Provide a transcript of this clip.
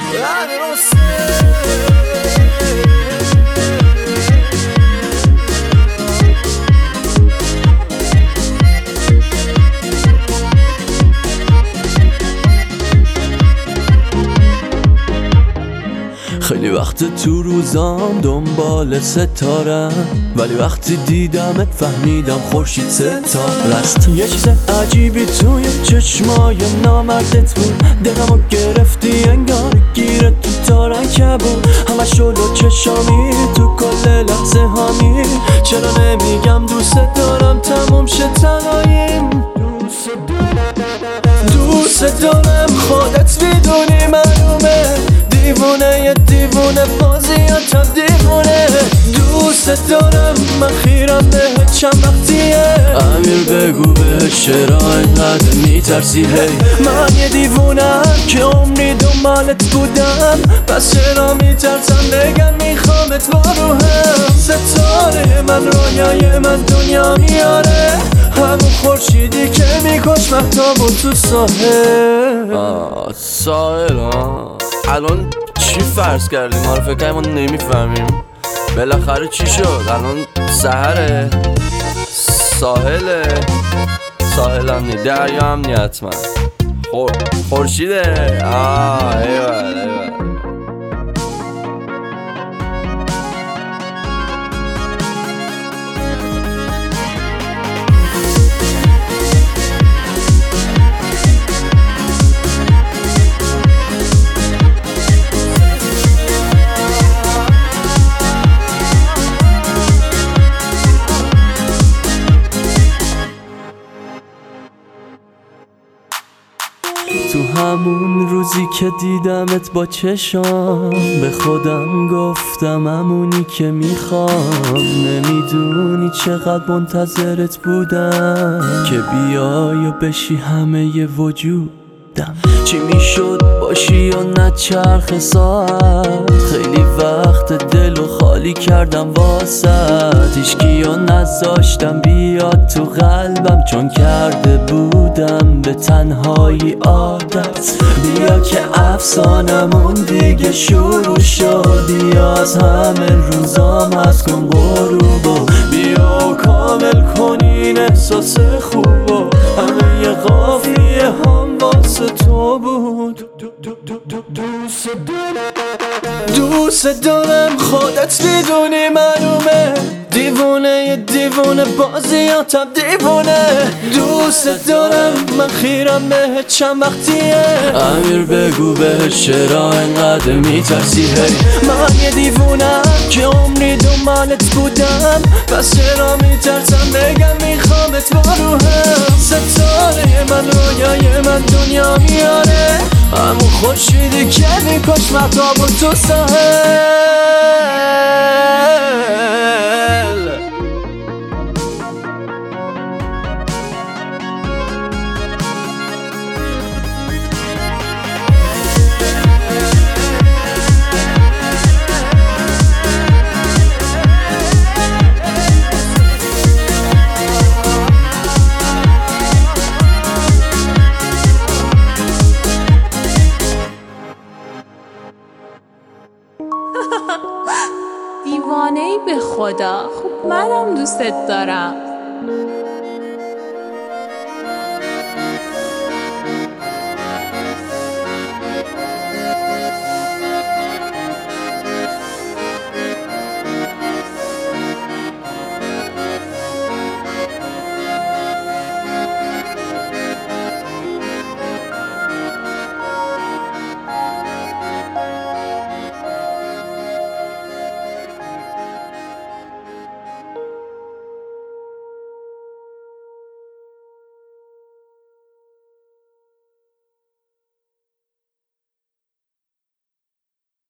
خیلی وقت تو روزام دنبال ستارم، ولی وقتی دیدمت فهمیدم خورشید ستاره است. یه چیز عجیبی توی چشمای نامردت بود، دلمو گرفتی انگار گیره تو تارکه بود. همه شلو چشامی تو کل لحظه هامی، چرا نمیگم دوست دارم تموم شه تنهاییم. دوست دارم خودت میدونی معلومه، دیوونه یه دیوونه بازیاتم دیوونه. دوست دارم من خیرم بهت چند وقتیه. امیر بگو بهش چرا اینقدر میترسی هی؟ من یه دیوونم که عمری دنبالت بودم، پس چرا میترسم بگم میخوامت با روحم. ستاره من رویای من دنیا میاره، همون خورشیدی که میکش مهتابو تو ساحل. ساحل الان چی فرض کردیم؟ ما رو فکر کنیم ما نمیفهمیم. بالاخره چی شد؟ الان سحره؟ ساحله؟ ساحل هم نی، دریا هم نی حتما. خورشیده؟ ایوال ایوال. تو همون روزی که دیدمت با چشام، به خودم گفتم همونی که میخوام. نمیدونی چقدر منتظرت بودم که بیای و بشی همه ی وجودم. چی میشد باشی یا نچرخ ساعت، خیلی وقت دلو خالی کردم واسط. هیچکیو نذاشتم بیاد تو قلبم، چون کرده بودم به تنهایی عادت. بیا که افسانمون دیگه شروع شد، بیا از همه روزام از کن غروبو. بیا کامل کن این احساس خوبو، همه ی قافیه هم واسه تو بود. دوست دارم خودت میدونی معلومه، دیوونه یه دیوونه بازیاتم دیوونه. دوست دارم من خیرم بهت چند وقتیه. امیر بگو بهش چرا اینقدر میترسی هی؟ من یه دیوونم که عمری دنبالت بودم، پس چرا میترسم بگم میخوامت با روحم. ستاره من رویای من دنیا میاره، همون خورشیدی که میکش مهتابو تو ساحل. دیوانه‌ای به خدا. خب منم دوستت دارم.